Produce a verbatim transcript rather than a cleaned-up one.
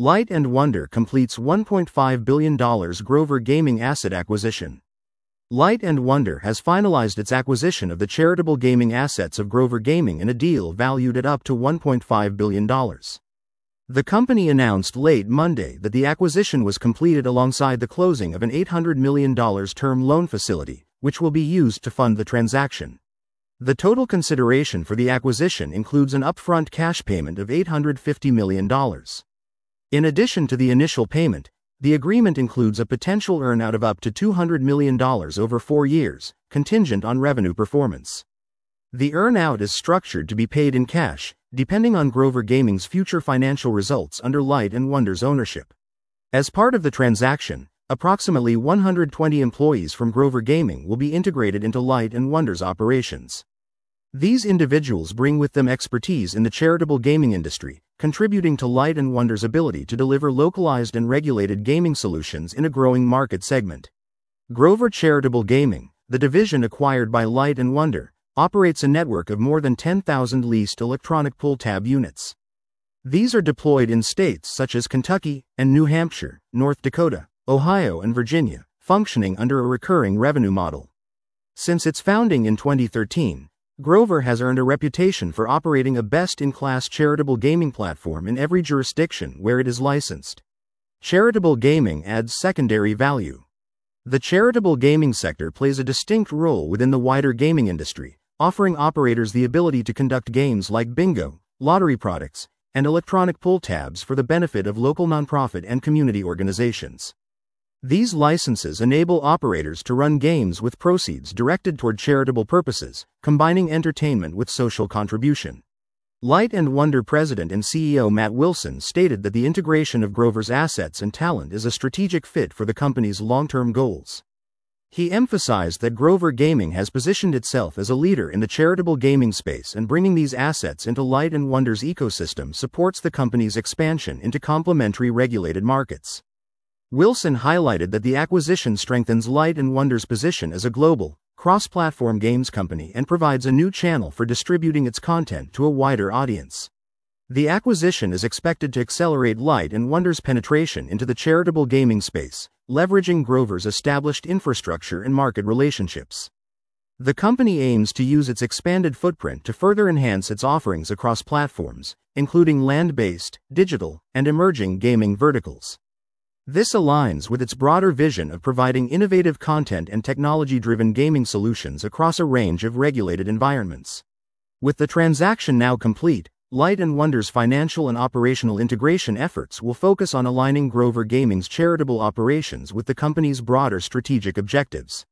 Light and Wonder completes one point five billion dollars Grover Gaming asset acquisition. Light and Wonder has finalized its acquisition of the charitable gaming assets of Grover Gaming in a deal valued at up to one point five billion dollars. The company announced late Monday that the acquisition was completed alongside the closing of an eight hundred million dollars term loan facility, which will be used to fund the transaction. The total consideration for the acquisition includes an upfront cash payment of eight hundred fifty million dollars. In addition to the initial payment, the agreement includes a potential earnout of up to two hundred million dollars over four years, contingent on revenue performance. The earnout is structured to be paid in cash, depending on Grover Gaming's future financial results under Light and Wonder's ownership. As part of the transaction, approximately one hundred twenty employees from Grover Gaming will be integrated into Light and Wonder's operations. These individuals bring with them expertise in the charitable gaming industry, contributing to Light and Wonder's ability to deliver localized and regulated gaming solutions in a growing market segment. Grover Charitable Gaming, the division acquired by Light and Wonder, operates a network of more than ten thousand leased electronic pull-tab units. These are deployed in states such as Kentucky and New Hampshire, North Dakota, Ohio and Virginia, functioning under a recurring revenue model. Since its founding in twenty thirteen, Grover has earned a reputation for operating a best-in-class charitable gaming platform in every jurisdiction where it is licensed. Charitable gaming adds secondary value. The charitable gaming sector plays a distinct role within the wider gaming industry, offering operators the ability to conduct games like bingo, lottery products, and electronic pull tabs for the benefit of local nonprofit and community organizations. These licenses enable operators to run games with proceeds directed toward charitable purposes, combining entertainment with social contribution. Light and Wonder President and C E O Matt Wilson stated that the integration of Grover's assets and talent is a strategic fit for the company's long-term goals. He emphasized that Grover Gaming has positioned itself as a leader in the charitable gaming space, and bringing these assets into Light and Wonder's ecosystem supports the company's expansion into complementary regulated markets. Wilson highlighted that the acquisition strengthens Light and Wonder's position as a global, cross-platform games company and provides a new channel for distributing its content to a wider audience. The acquisition is expected to accelerate Light and Wonder's penetration into the charitable gaming space, leveraging Grover's established infrastructure and market relationships. The company aims to use its expanded footprint to further enhance its offerings across platforms, including land-based, digital, and emerging gaming verticals. This aligns with its broader vision of providing innovative content and technology-driven gaming solutions across a range of regulated environments. With the transaction now complete, Light and Wonder's financial and operational integration efforts will focus on aligning Grover Gaming's charitable operations with the company's broader strategic objectives.